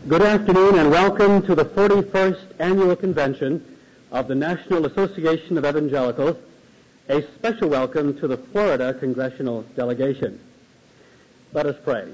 Good afternoon and welcome to the 41st Annual Convention of the National Association of Evangelicals. A special welcome to the Florida Congressional Delegation. Let us pray.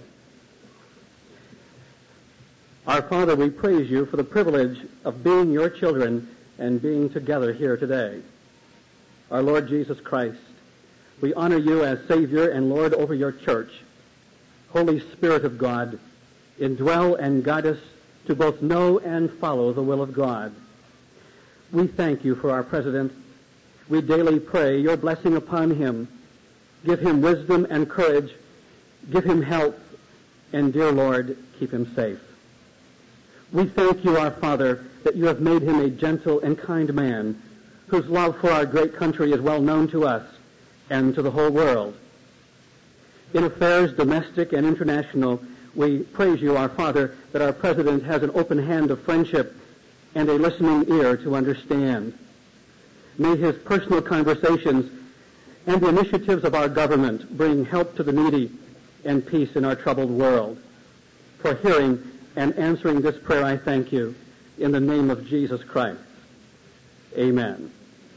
Our Father, we praise you for the privilege of being your children and being together here today. Our Lord Jesus Christ, we honor you as Savior and Lord over your church. Holy Spirit of God, indwell and guide us to both know and follow the will of God. We thank you for our President. We daily pray your blessing upon him. Give him wisdom and courage. Give him health. And, dear Lord, keep him safe. We thank you, our Father, that you have made him a gentle and kind man whose love for our great country is well known to us and to the whole world. In affairs domestic and international, we praise you, our Father, that our President has an open hand of friendship and a listening ear to understand. May his personal conversations and the initiatives of our government bring help to the needy and peace in our troubled world. For hearing and answering this prayer, I thank you in the name of Jesus Christ. Amen.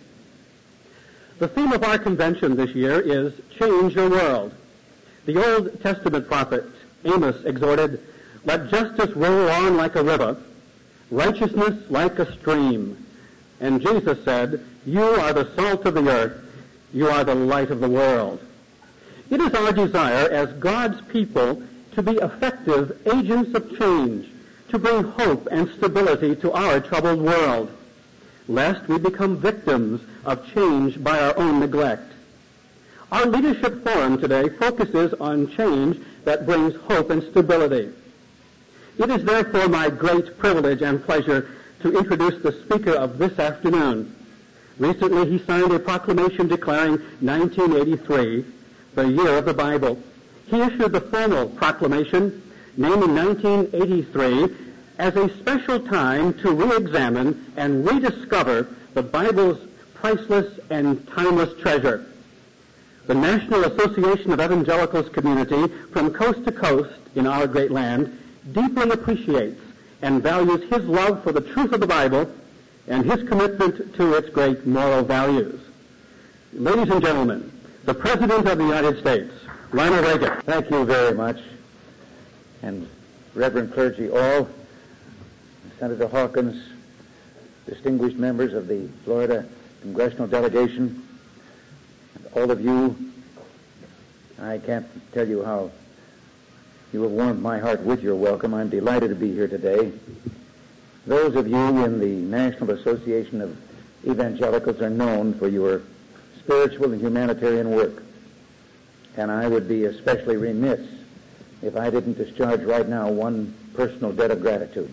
The theme of our convention this year is Change Your World. The Old Testament prophet Amos exhorted, "Let justice roll on like a river, righteousness like a stream." And Jesus said, "You are the salt of the earth. You are the light of the world." It is our desire as God's people to be effective agents of change, to bring hope and stability to our troubled world, lest we become victims of change by our own neglect. Our leadership forum today focuses on change that brings hope and stability. It is therefore my great privilege and pleasure to introduce the speaker of this afternoon. Recently he signed a proclamation declaring 1983 the year of the Bible. He issued the formal proclamation naming 1983 as a special time to re-examine and rediscover the Bible's priceless and timeless treasure. The National Association of Evangelicals community from coast to coast in our great land deeply appreciates and values his love for the truth of the Bible and his commitment to its great moral values. Ladies and gentlemen, the President of the United States, Ronald Reagan. Thank you very much. And Reverend clergy all, Senator Hawkins, distinguished members of the Florida Congressional Delegation, and all of you, I can't tell you how you have warmed my heart with your welcome. I'm delighted to be here today. Those of you in the National Association of Evangelicals are known for your spiritual and humanitarian work. And I would be especially remiss if I didn't discharge right now one personal debt of gratitude.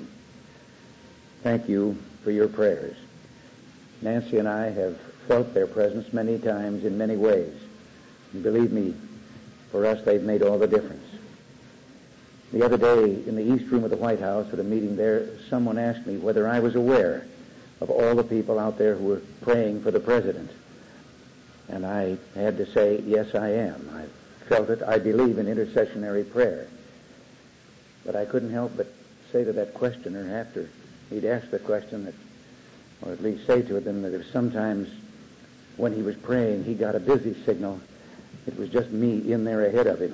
Thank you for your prayers. Nancy and I have felt their presence many times in many ways. And believe me, for us they've made all the difference. The other day in the East Room of the White House at a meeting there, someone asked me whether I was aware of all the people out there who were praying for the President. And I had to say, yes, I am. I felt it. I believe in intercessionary prayer. But I couldn't help but say to that questioner after he'd asked the question, that, or at least say to him that if sometimes when he was praying he got a busy signal, it was just me in there ahead of him.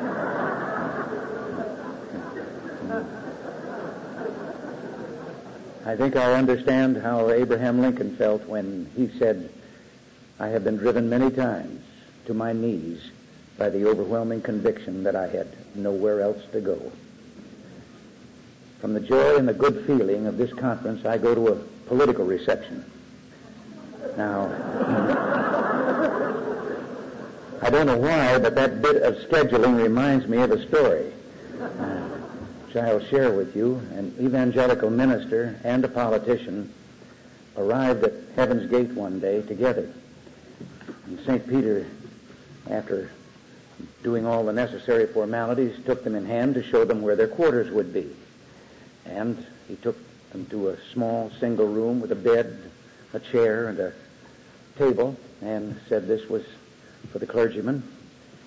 I think I understand how Abraham Lincoln felt when he said, "I have been driven many times to my knees by the overwhelming conviction that I had nowhere else to go." From the joy and the good feeling of this conference, I go to a political reception. Now, I don't know why, but that bit of scheduling reminds me of a story, which I'll share with you. An evangelical minister and a politician arrived at Heaven's Gate one day together. And St. Peter, after doing all the necessary formalities, took them in hand to show them where their quarters would be. And he took them to a small single room with a bed, a chair, and a table, and said this was for the clergyman.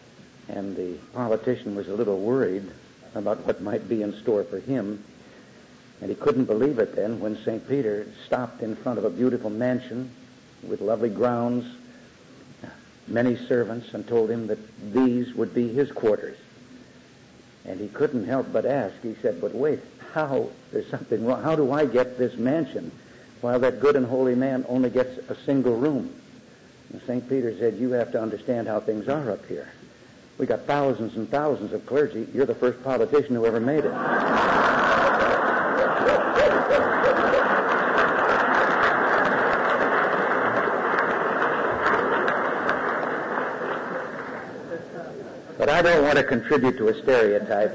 And the politician was a little worried about what might be in store for him. And he couldn't believe it then when St. Peter stopped in front of a beautiful mansion with lovely grounds, many servants, and told him that these would be his quarters. And he couldn't help but ask. He said, but wait, there's something wrong. How do I get this mansion while that good and holy man only gets a single room? And St. Peter said, you have to understand how things are up here. We got thousands and thousands of clergy. You're the first politician who ever made it. But I don't want to contribute to a stereotype.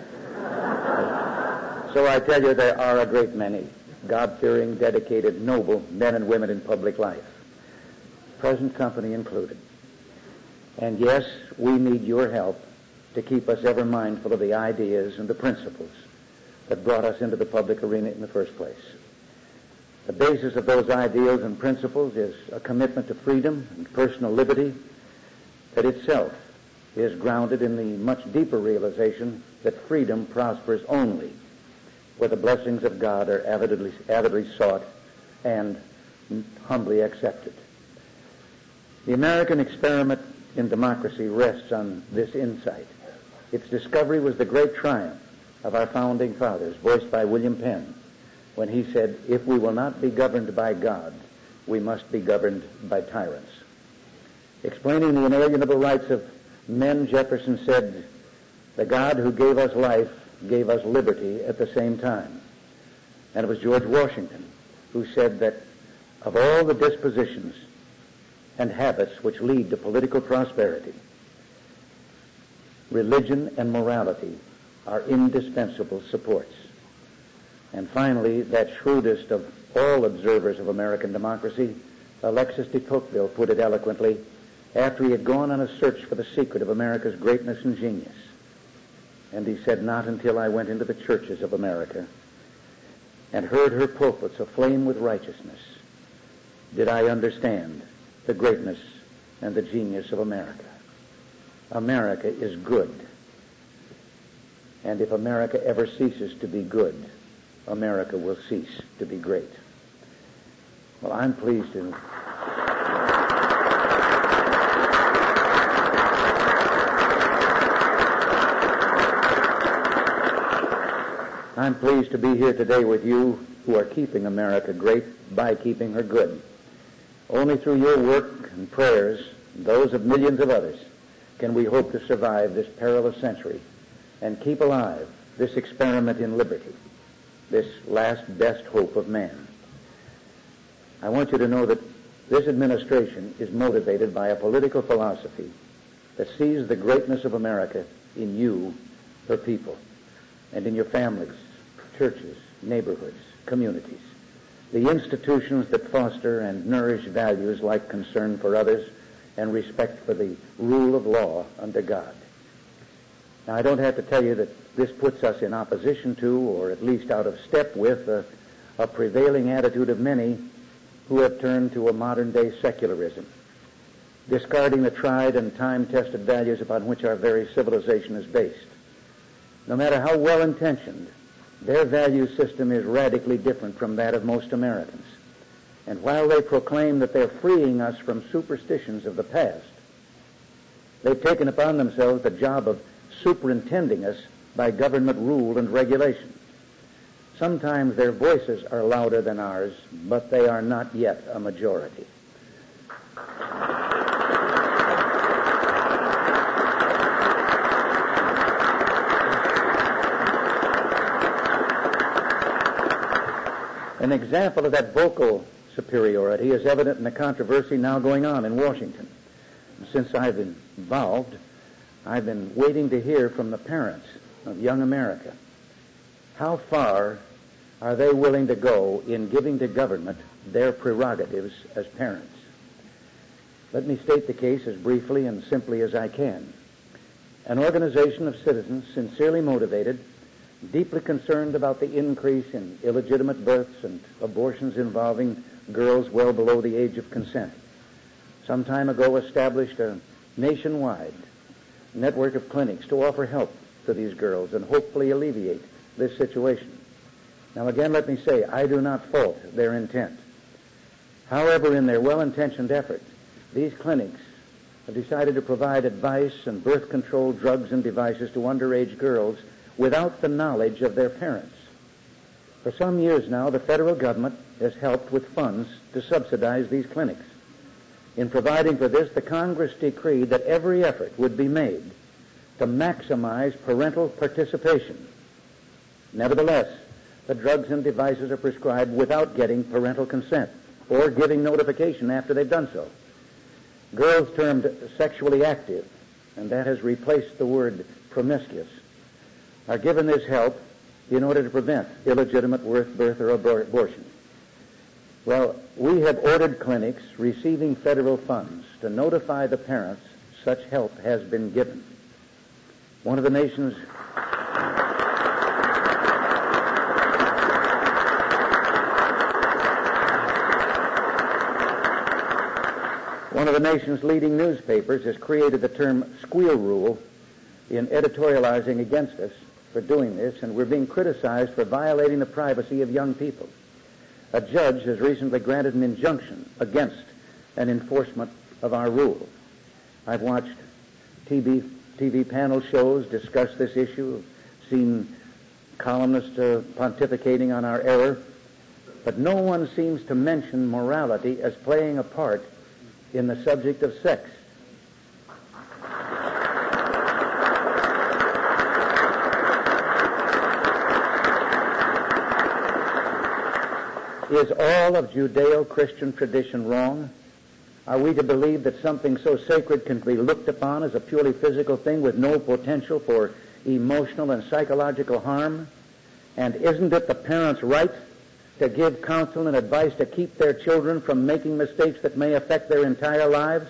So I tell you, there are a great many God-fearing, dedicated, noble men and women in public life, present company included. And yes, we need your help to keep us ever mindful of the ideas and the principles that brought us into the public arena in the first place. The basis of those ideals and principles is a commitment to freedom and personal liberty that itself is grounded in the much deeper realization that freedom prospers only where the blessings of God are avidly sought and humbly accepted. The American experiment in democracy rests on this insight. Its discovery was the great triumph of our founding fathers, voiced by William Penn, when he said, if we will not be governed by God, we must be governed by tyrants. Explaining the inalienable rights of men, Jefferson said, the God who gave us life gave us liberty at the same time. And it was George Washington who said that of all the dispositions and habits which lead to political prosperity, religion and morality are indispensable supports. And finally, that shrewdest of all observers of American democracy, Alexis de Tocqueville, put it eloquently after he had gone on a search for the secret of America's greatness and genius. And he said, not until I went into the churches of America and heard her pulpits aflame with righteousness did I understand the greatness and the genius of America. America is good. And if America ever ceases to be good, America will cease to be great. Well, I'm pleased to... I'm pleased to be here today with you who are keeping America great by keeping her good. Only through your work and prayers, and those of millions of others, can we hope to survive this perilous century and keep alive this experiment in liberty, this last best hope of man. I want you to know that this administration is motivated by a political philosophy that sees the greatness of America in you, her people, and in your families, churches, neighborhoods, communities, the institutions that foster and nourish values like concern for others and respect for the rule of law under God. Now, I don't have to tell you that this puts us in opposition to, or at least out of step with, a prevailing attitude of many who have turned to a modern-day secularism, discarding the tried and time-tested values upon which our very civilization is based. No matter how well-intentioned, their value system is radically different from that of most Americans. And while they proclaim that they're freeing us from superstitions of the past, they've taken upon themselves the job of superintending us by government rule and regulation. Sometimes their voices are louder than ours, but they are not yet a majority. An example of that vocal superiority is evident in the controversy now going on in Washington. Since I've been involved, I've been waiting to hear from the parents of young America. How far are they willing to go in giving to government their prerogatives as parents? Let me state the case as briefly and simply as I can. An organization of citizens sincerely motivated, deeply concerned about the increase in illegitimate births and abortions involving girls well below the age of consent, some time ago established a nationwide network of clinics to offer help to these girls and hopefully alleviate this situation. Now again, let me say, I do not fault their intent. However, in their well-intentioned efforts, these clinics have decided to provide advice and birth control drugs and devices to underage girls without the knowledge of their parents. For some years now, the federal government has helped with funds to subsidize these clinics. In providing for this, the Congress decreed that every effort would be made to maximize parental participation. Nevertheless, the drugs and devices are prescribed without getting parental consent or giving notification after they've done so. Girls termed sexually active, and that has replaced the word promiscuous, are given this help in order to prevent illegitimate birth or abortion. Well, we have ordered clinics receiving federal funds to notify the parents such help has been given. One of the nation's leading newspapers has created the term squeal rule in editorializing against us for doing this, and we're being criticized for violating the privacy of young people. A judge has recently granted an injunction against an enforcement of our rule. I've watched TV panel shows discuss this issue, seen columnists pontificating on our error, but no one seems to mention morality as playing a part in the subject of sex. Is all of Judeo-Christian tradition wrong? Are we to believe that something so sacred can be looked upon as a purely physical thing with no potential for emotional and psychological harm? And isn't it the parents' right to give counsel and advice to keep their children from making mistakes that may affect their entire lives?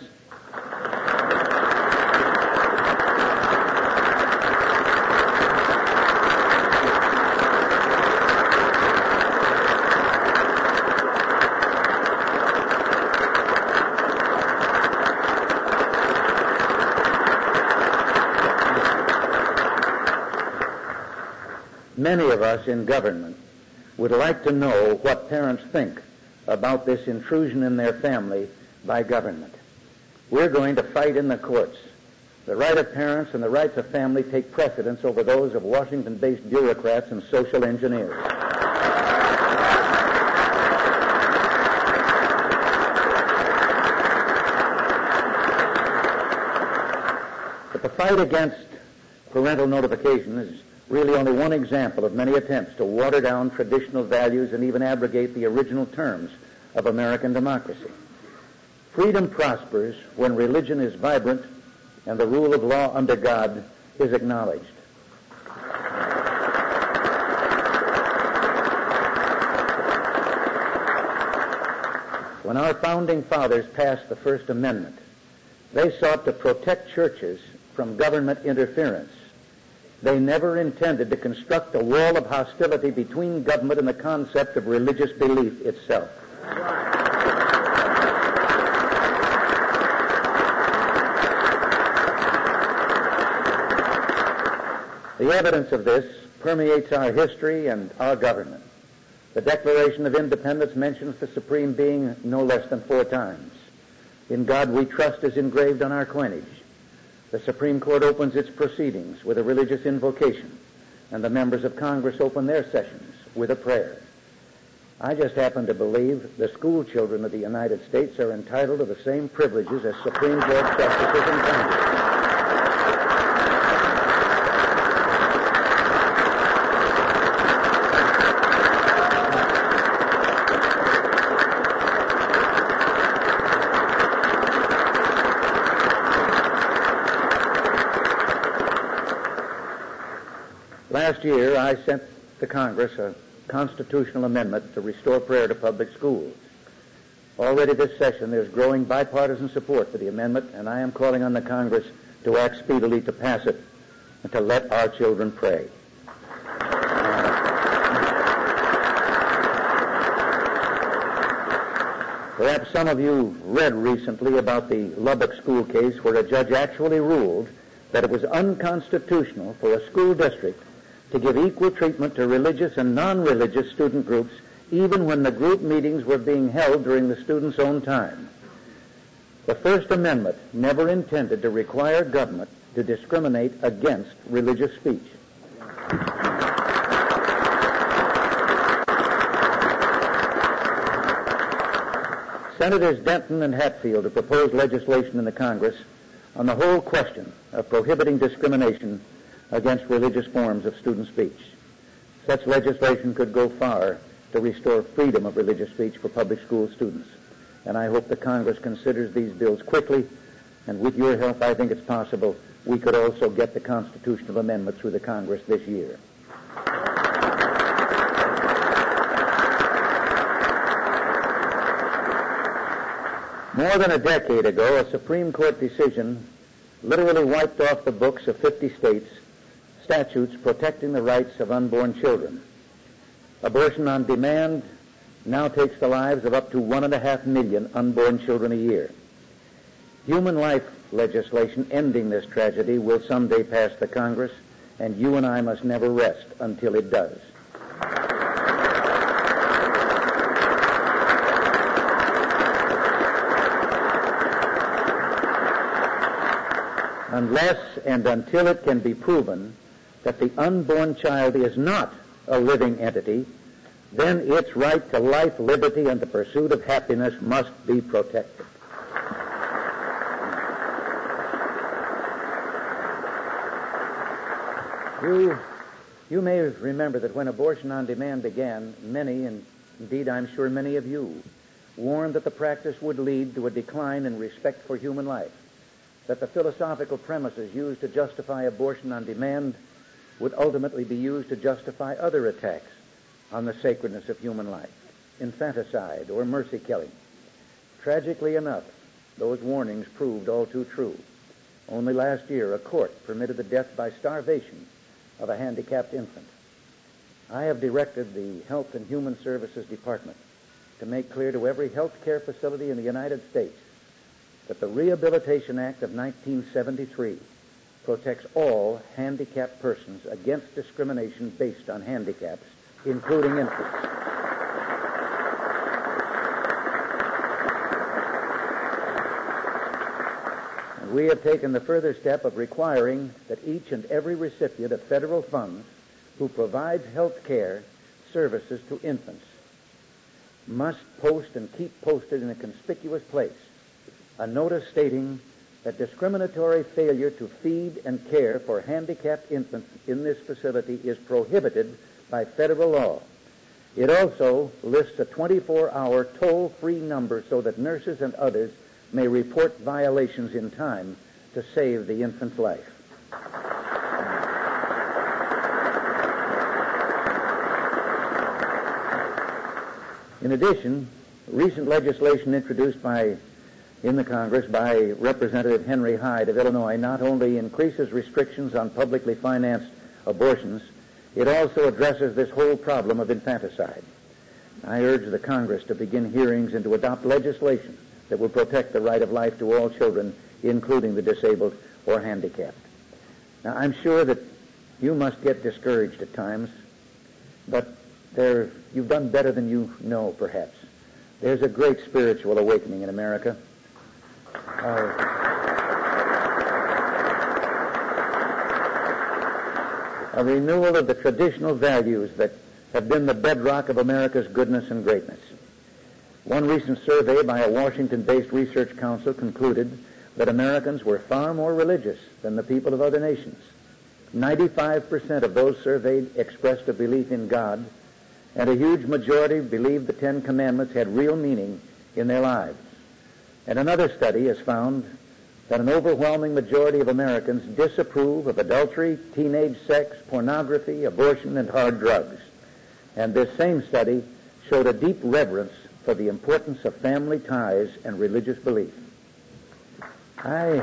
Many of us in government would like to know what parents think about this intrusion in their family by government. We're going to fight in the courts. The right of parents and the rights of family take precedence over those of Washington-based bureaucrats and social engineers. But the fight against parental notification is really only one example of many attempts to water down traditional values and even abrogate the original terms of American democracy. Freedom prospers when religion is vibrant and the rule of law under God is acknowledged. When our founding fathers passed the First Amendment, they sought to protect churches from government interference. They never intended to construct a wall of hostility between government and the concept of religious belief itself. The evidence of this permeates our history and our government. The Declaration of Independence mentions the Supreme Being no less than 4 times. In God we trust is engraved on our coinage. The Supreme Court opens its proceedings with a religious invocation, and the members of Congress open their sessions with a prayer. I just happen to believe the school children of the United States are entitled to the same privileges as Supreme Court justices in Congress. Last year, I sent to Congress a constitutional amendment to restore prayer to public schools. Already this session, there's growing bipartisan support for the amendment, and I am calling on the Congress to act speedily to pass it and to let our children pray. Perhaps some of you read recently about the Lubbock school case where a judge actually ruled that it was unconstitutional for a school district to give equal treatment to religious and non-religious student groups, even when the group meetings were being held during the students' own time. The First Amendment never intended to require government to discriminate against religious speech. Senators Denton and Hatfield have proposed legislation in the Congress on the whole question of prohibiting discrimination against religious forms of student speech. Such legislation could go far to restore freedom of religious speech for public school students. And I hope the Congress considers these bills quickly, and with your help, I think it's possible we could also get the constitutional amendment through the Congress this year. More than a decade ago, a Supreme Court decision literally wiped off the books of 50 states statutes protecting the rights of unborn children. Abortion on demand now takes the lives of up to 1.5 million unborn children a year. Human life legislation ending this tragedy will someday pass the Congress, and you and I must never rest until it does. Unless and until it can be proven that the unborn child is not a living entity, then its right to life, liberty, and the pursuit of happiness must be protected. You may remember that when abortion on demand began, many, and indeed I'm sure many of you, warned that the practice would lead to a decline in respect for human life, that the philosophical premises used to justify abortion on demand would ultimately be used to justify other attacks on the sacredness of human life, infanticide or mercy killing. Tragically enough, those warnings proved all too true. Only last year, a court permitted the death by starvation of a handicapped infant. I have directed the Health and Human Services Department to make clear to every health care facility in the United States that the Rehabilitation Act of 1973 protects all handicapped persons against discrimination based on handicaps, including infants. And we have taken the further step of requiring that each and every recipient of federal funds who provides health care services to infants must post and keep posted in a conspicuous place a notice stating that discriminatory failure to feed and care for handicapped infants in this facility is prohibited by federal law. It also lists a 24-hour toll-free number so that nurses and others may report violations in time to save the infant's life. In addition, recent legislation introduced in the Congress by Representative Henry Hyde of Illinois not only increases restrictions on publicly financed abortions, it also addresses this whole problem of infanticide. I urge the Congress to begin hearings and to adopt legislation that will protect the right of life to all children, including the disabled or handicapped. Now, I'm sure that you must get discouraged at times, but you've done better than you know, perhaps. There's a great spiritual awakening in America. A renewal of the traditional values that have been the bedrock of America's goodness and greatness. One recent survey by a Washington-based research council concluded that Americans were far more religious than the people of other nations. 95% of those surveyed expressed a belief in God, and a huge majority believed the Ten Commandments had real meaning in their lives. And another study has found that an overwhelming majority of Americans disapprove of adultery, teenage sex, pornography, abortion, and hard drugs. And this same study showed a deep reverence for the importance of family ties and religious belief. I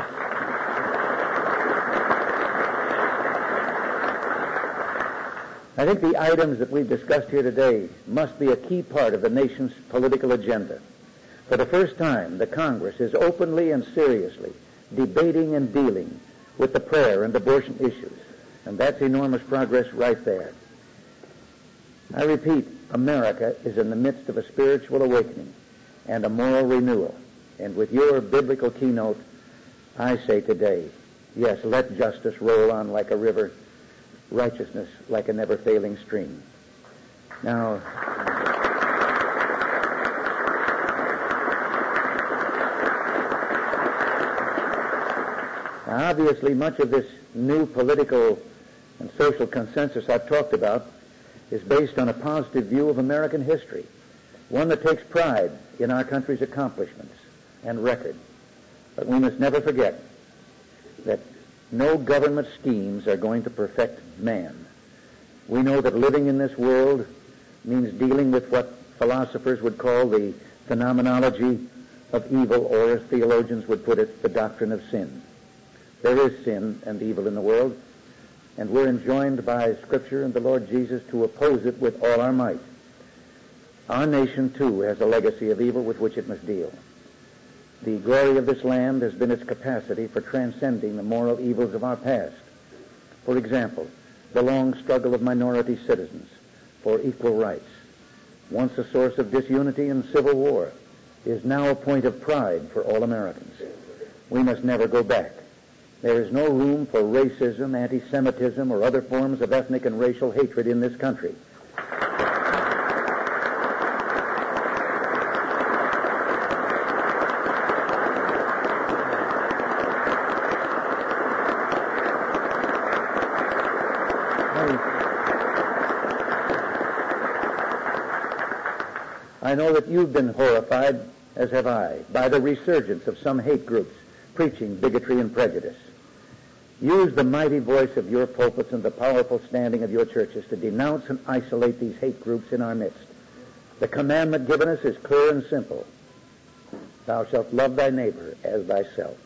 think the items that we've discussed here today must be a key part of the nation's political agenda. For the first time, the Congress is openly and seriously debating and dealing with the prayer and abortion issues. And that's enormous progress right there. I repeat, America is in the midst of a spiritual awakening and a moral renewal. And with your biblical keynote, I say today, yes, let justice roll on like a river, righteousness like a never-failing stream. Now, obviously, much of this new political and social consensus I've talked about is based on a positive view of American history, one that takes pride in our country's accomplishments and record. But we must never forget that no government schemes are going to perfect man. We know that living in this world means dealing with what philosophers would call the phenomenology of evil, or as theologians would put it, the doctrine of sin. There is sin and evil in the world, and we're enjoined by Scripture and the Lord Jesus to oppose it with all our might. Our nation, too, has a legacy of evil with which it must deal. The glory of this land has been its capacity for transcending the moral evils of our past. For example, the long struggle of minority citizens for equal rights, once a source of disunity and civil war, is now a point of pride for all Americans. We must never go back. There is no room for racism, anti-Semitism, or other forms of ethnic and racial hatred in this country. I know that you've been horrified, as have I, by the resurgence of some hate groups preaching bigotry and prejudice. Use the mighty voice of your pulpits and the powerful standing of your churches to denounce and isolate these hate groups in our midst. The commandment given us is clear and simple. Thou shalt love thy neighbor as thyself.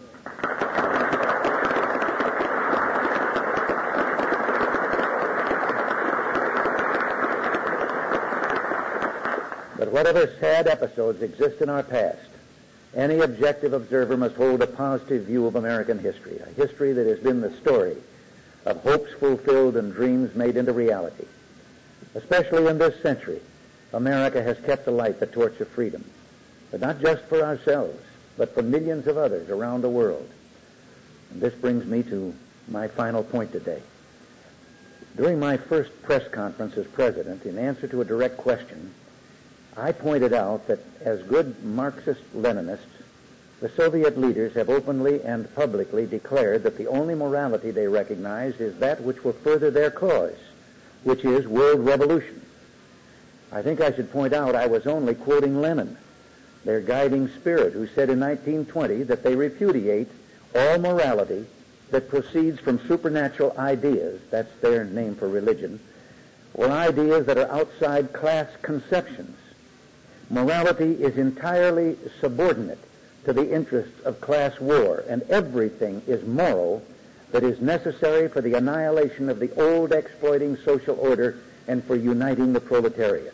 But whatever sad episodes exist in our past, any objective observer must hold a positive view of American history, a history that has been the story of hopes fulfilled and dreams made into reality. Especially in this century, America has kept alight the torch of freedom, but not just for ourselves, but for millions of others around the world. And this brings me to my final point today. During my first press conference as president, in answer to a direct question, I pointed out that as good Marxist-Leninists, the Soviet leaders have openly and publicly declared that the only morality they recognize is that which will further their cause, which is world revolution. I think I should point out I was only quoting Lenin, their guiding spirit, who said in 1920 that they repudiate all morality that proceeds from supernatural ideas, that's their name for religion, or ideas that are outside class conceptions. Morality is entirely subordinate to the interests of class war, and everything is moral that is necessary for the annihilation of the old exploiting social order and for uniting the proletariat.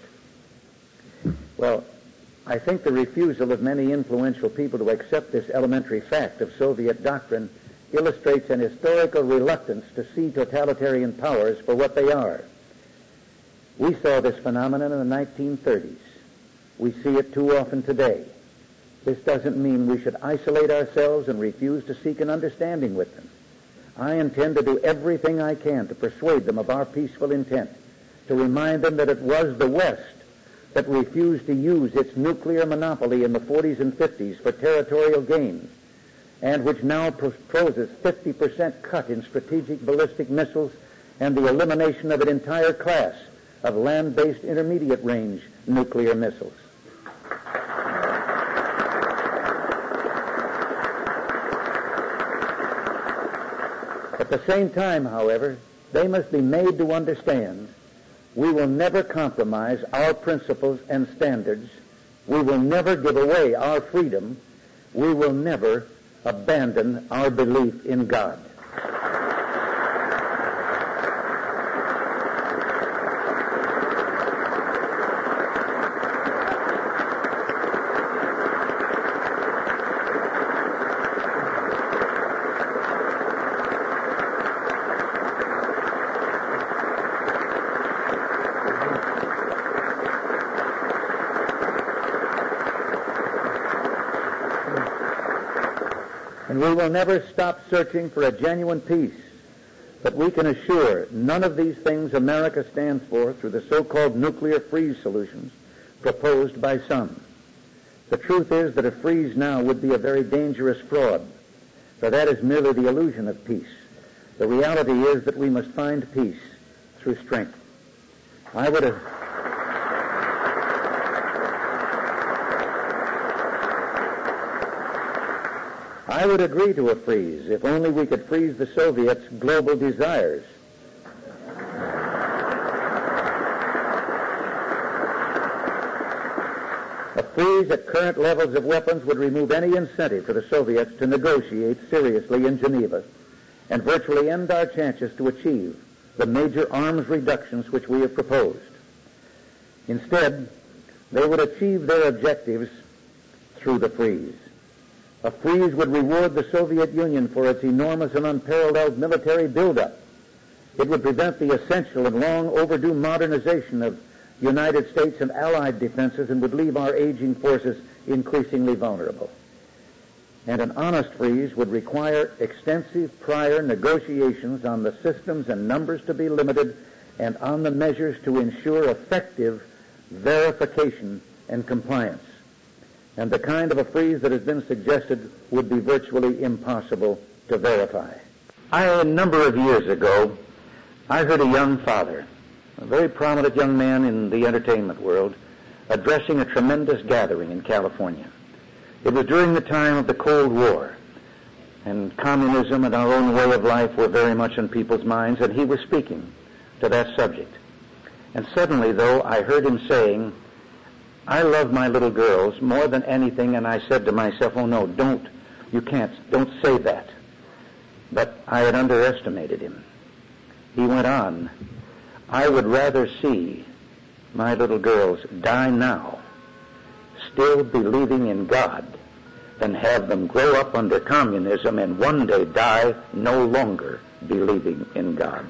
Well, I think the refusal of many influential people to accept this elementary fact of Soviet doctrine illustrates an historical reluctance to see totalitarian powers for what they are. We saw this phenomenon in the 1930s. We see it too often today. This doesn't mean we should isolate ourselves and refuse to seek an understanding with them. I intend to do everything I can to persuade them of our peaceful intent, to remind them that it was the West that refused to use its nuclear monopoly in the 40s and 50s for territorial gain, and which now proposes 50% cut in strategic ballistic missiles and the elimination of an entire class of land-based intermediate-range nuclear missiles. At the same time, however, they must be made to understand we will never compromise our principles and standards. We will never give away our freedom. We will never abandon our belief in God. And we will never stop searching for a genuine peace. But we can assure none of these things America stands for through the so-called nuclear freeze solutions proposed by some. The truth is that a freeze now would be a very dangerous fraud, for that is merely the illusion of peace. The reality is that we must find peace through strength. I would agree to a freeze if only we could freeze the Soviets' global desires. A freeze at current levels of weapons would remove any incentive for the Soviets to negotiate seriously in Geneva and virtually end our chances to achieve the major arms reductions which we have proposed. Instead, they would achieve their objectives through the freeze. A freeze would reward the Soviet Union for its enormous and unparalleled military buildup. It would prevent the essential and long overdue modernization of United States and Allied defenses and would leave our aging forces increasingly vulnerable. And an honest freeze would require extensive prior negotiations on the systems and numbers to be limited and on the measures to ensure effective verification and compliance. And the kind of a freeze that has been suggested would be virtually impossible to verify. A number of years ago, I heard a young father, a very prominent young man in the entertainment world, addressing a tremendous gathering in California. It was during the time of the Cold War, and communism and our own way of life were very much in people's minds, and he was speaking to that subject. And suddenly, though, I heard him saying, "I love my little girls more than anything," and I said to myself, "Oh no, don't say that." But I had underestimated him. He went on, "I would rather see my little girls die now, still believing in God, than have them grow up under communism and one day die no longer believing in God."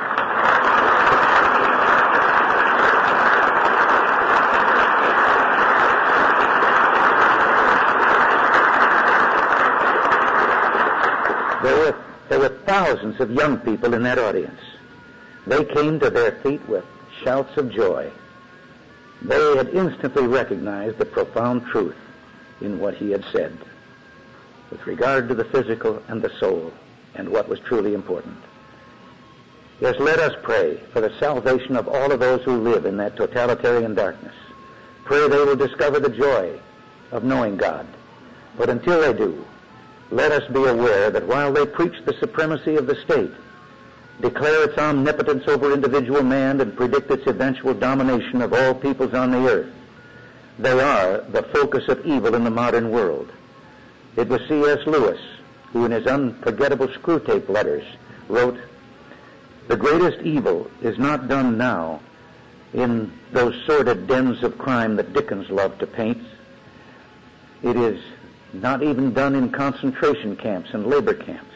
There were thousands of young people in that audience. They came to their feet with shouts of joy. They had instantly recognized the profound truth in what he had said with regard to the physical and the soul and what was truly important. Yes, let us pray for the salvation of all of those who live in that totalitarian darkness. Pray they will discover the joy of knowing God. But until they do, let us be aware that while they preach the supremacy of the state, declare its omnipotence over individual man, and predict its eventual domination of all peoples on the earth, they are the focus of evil in the modern world. It was C.S. Lewis who, in his unforgettable Screwtape letters, wrote, "The greatest evil is not done now in those sordid dens of crime that Dickens loved to paint. It is not even done in concentration camps and labor camps.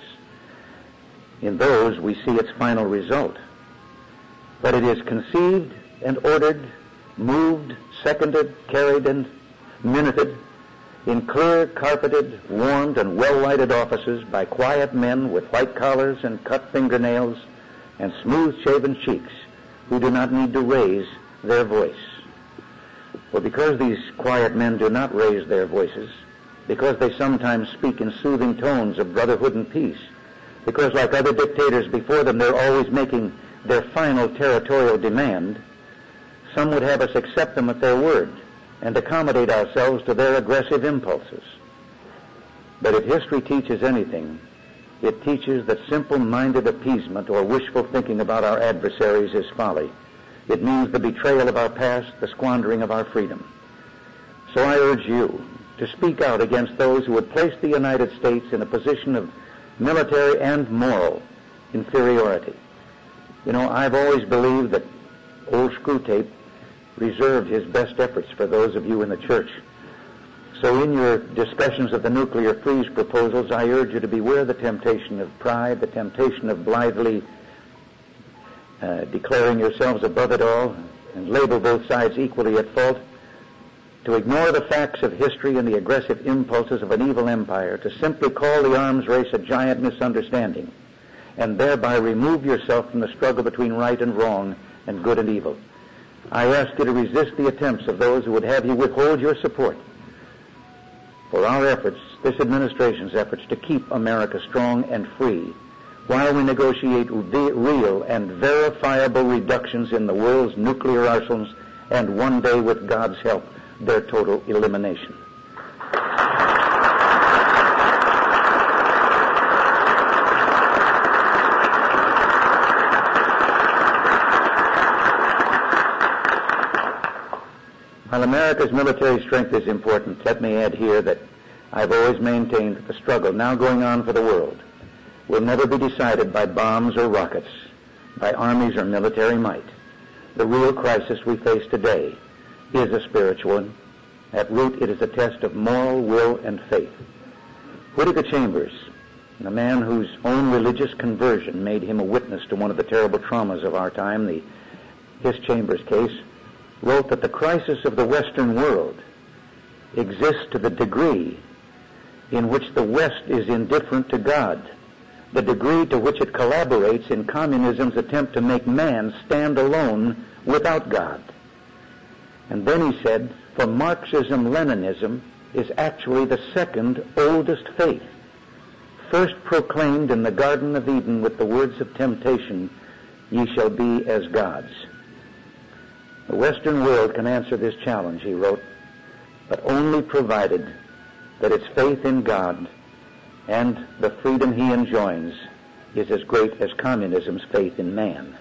In those we see its final result. But it is conceived and ordered, moved, seconded, carried, and minuted in clear, carpeted, warmed, and well-lighted offices by quiet men with white collars and cut fingernails and smooth-shaven cheeks who do not need to raise their voice. For because these quiet men do not raise their voices, because they sometimes speak in soothing tones of brotherhood and peace, because like other dictators before them they're always making their final territorial demand, some would have us accept them at their word and accommodate ourselves to their aggressive impulses. But if history teaches anything, it teaches that simple-minded appeasement or wishful thinking about our adversaries is folly. It means the betrayal of our past, the squandering of our freedom. So I urge you to speak out against those who would place the United States in a position of military and moral inferiority. You know, I've always believed that old Screwtape reserved his best efforts for those of you in the church. So in your discussions of the nuclear freeze proposals, I urge you to beware the temptation of pride, the temptation of blithely declaring yourselves above it all and label both sides equally at fault. to ignore the facts of history and the aggressive impulses of an evil empire, to simply call the arms race a giant misunderstanding, and thereby remove yourself from the struggle between right and wrong and good and evil. I ask you to resist the attempts of those who would have you withhold your support for our efforts, this administration's efforts, to keep America strong and free while we negotiate real and verifiable reductions in the world's nuclear arsenals and one day, with God's help, their total elimination. While America's military strength is important, let me add here that I've always maintained that the struggle now going on for the world will never be decided by bombs or rockets, by armies or military might. The real crisis we face today is a spiritual one. At root, it is a test of moral will and faith. Whittaker Chambers, a man whose own religious conversion made him a witness to one of the terrible traumas of our time, the Hiss Chambers case, wrote that the crisis of the Western world exists to the degree in which the West is indifferent to God, the degree to which it collaborates in communism's attempt to make man stand alone without God. And then he said, for Marxism-Leninism is actually the second oldest faith, first proclaimed in the Garden of Eden with the words of temptation, ye shall be as gods. The Western world can answer this challenge, he wrote, but only provided that its faith in God and the freedom he enjoins is as great as communism's faith in man.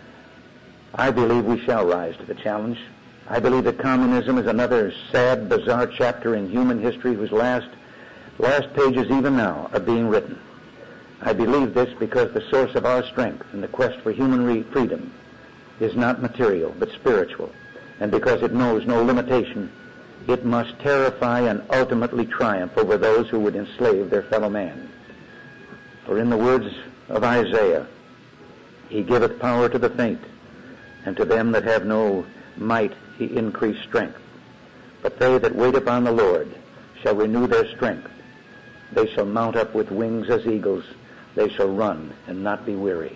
I believe we shall rise to the challenge. I believe that communism is another sad, bizarre chapter in human history whose last pages even now are being written. I believe this because the source of our strength in the quest for human freedom is not material, but spiritual. And because it knows no limitation, it must terrify and ultimately triumph over those who would enslave their fellow man. For in the words of Isaiah, he giveth power to the faint, and to them that have no might he increased strength. But they that wait upon the Lord shall renew their strength. They shall mount up with wings as eagles. They shall run and not be weary.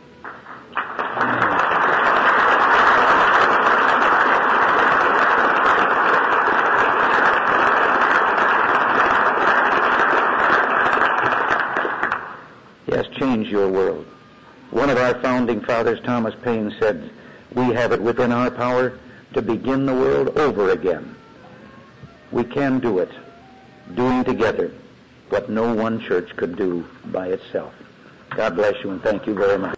Yes, change your world. One of our founding fathers, Thomas Paine, said, we have it within our power to begin the world over again. We can do it, doing together what no one church could do by itself. God bless you and thank you very much.